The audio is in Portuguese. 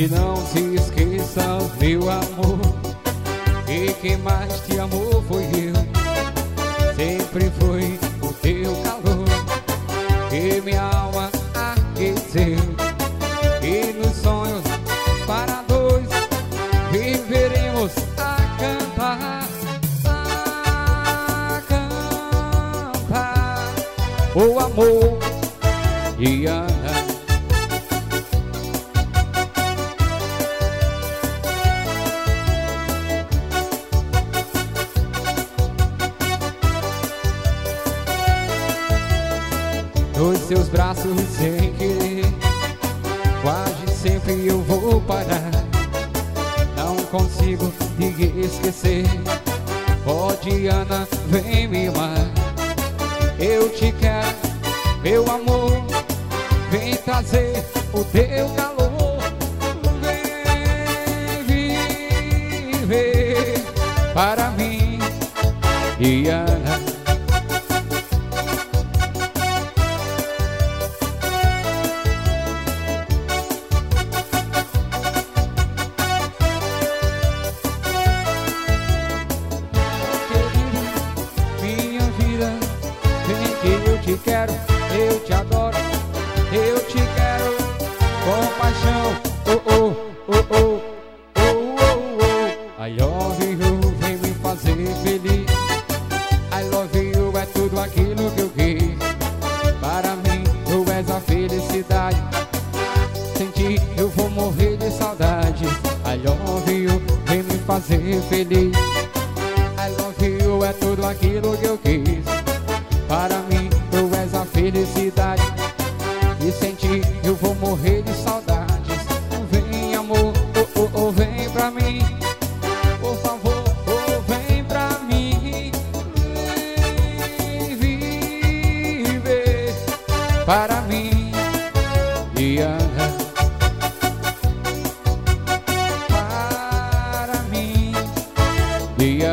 E não se esqueça, meu amor, que quem mais te amou foi eu. Sempre foi o teu calor que minha alma aqueceu. E nos sonhos para dois viveremos a cantar, o amor de Ana. Nos seus braços sem querer, quase sempre eu vou parar. Não consigo te esquecer. Oh Diana, vem me amar. Eu te quero, meu amor. Vem trazer o teu calor. Vem viver para mim, Diana. Eu te quero, eu te adoro, eu te quero com paixão. Oh, oh, oh, oh, oh, oh, oh. I love you, vem me fazer feliz. I love you é tudo aquilo que eu quis. Para mim, tu és a felicidade. Sem ti eu vou morrer de saudade. I love you, vem me fazer feliz. I love you é tudo aquilo que eu quis. Para mim, tu és a felicidade. E sem ti eu vou morrer de saudades. Vem amor, oh, oh, oh, vem pra mim. Por favor, oh, vem pra mim. Vem viver para mim, Diana. Para mim, Diana.